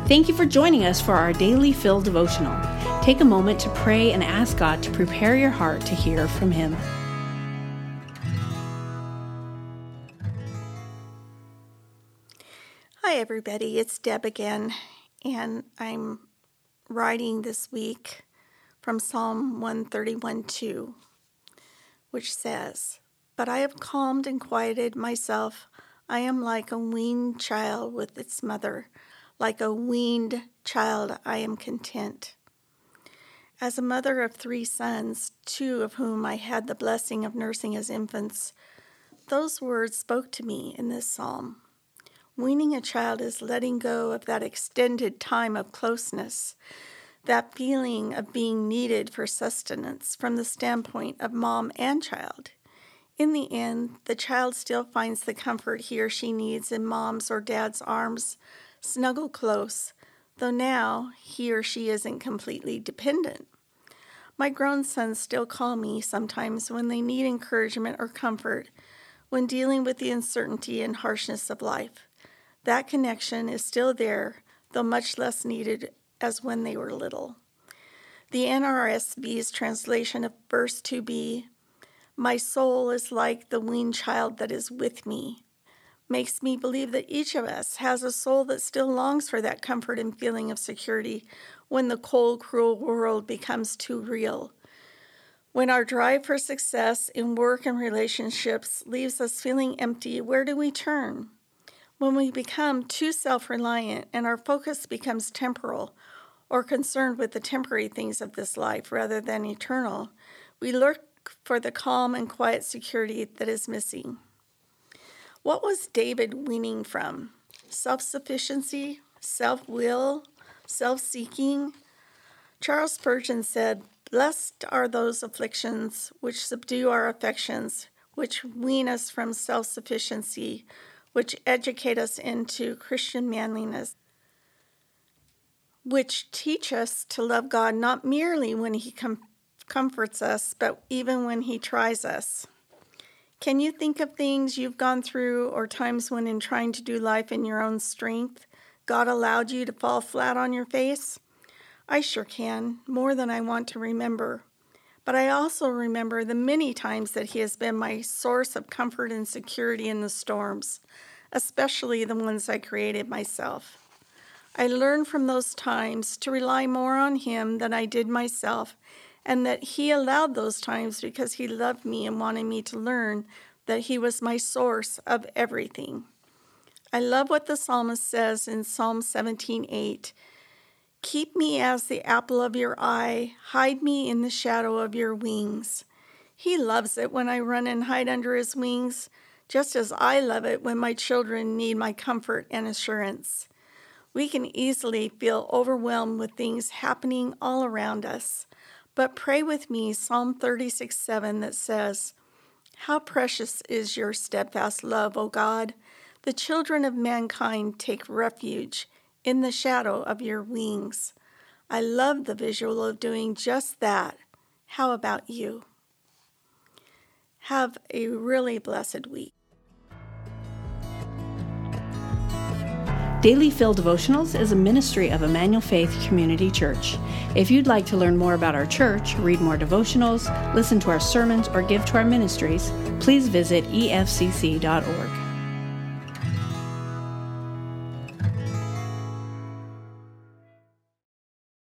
Thank you for joining us for our Daily Fill devotional. Take a moment to pray and ask God to prepare your heart to hear from Him. Hi everybody, it's Deb again, and I'm writing this week from Psalm 131:2, which says, "But I have calmed and quieted myself. I am like a weaned child with its mother. Like a weaned child, I am content." As a mother of 3 sons, 2 of whom I had the blessing of nursing as infants, those words spoke to me in this psalm. Weaning a child is letting go of that extended time of closeness, that feeling of being needed for sustenance from the standpoint of mom and child. In the end, the child still finds the comfort he or she needs in mom's or dad's arms, snuggle close, though now he or she isn't completely dependent. My grown sons still call me sometimes when they need encouragement or comfort when dealing with the uncertainty and harshness of life. That connection is still there, though much less needed as when they were little. The NRSV's translation of verse 2b, "My soul is like the weaned child that is with me," makes me believe that each of us has a soul that still longs for that comfort and feeling of security when the cold, cruel world becomes too real. When our drive for success in work and relationships leaves us feeling empty, where do we turn? When we become too self-reliant and our focus becomes temporal or concerned with the temporary things of this life rather than eternal, we look for the calm and quiet security that is missing. What was David weaning from? Self-sufficiency, self-will, self-seeking? Charles Spurgeon said, "Blessed are those afflictions which subdue our affections, which wean us from self-sufficiency, which educate us into Christian manliness, which teach us to love God not merely when He comforts us, but even when He tries us." Can you think of things you've gone through or times when in trying to do life in your own strength, God allowed you to fall flat on your face? I sure can, more than I want to remember. But I also remember the many times that He has been my source of comfort and security in the storms, especially the ones I created myself. I learned from those times to rely more on Him than I did myself, and that He allowed those times because He loved me and wanted me to learn that He was my source of everything. I love what the psalmist says in Psalm 17:8. "Keep me as the apple of your eye, hide me in the shadow of your wings." He loves it when I run and hide under His wings, just as I love it when my children need my comfort and assurance. We can easily feel overwhelmed with things happening all around us, but pray with me Psalm 36:7 that says, "How precious is your steadfast love, O God! The children of mankind take refuge in the shadow of your wings." I love the visual of doing just that. How about you? Have a really blessed week. Daily Fill Devotionals is a ministry of Emmanuel Faith Community Church. If you'd like to learn more about our church, read more devotionals, listen to our sermons, or give to our ministries, please visit efcc.org.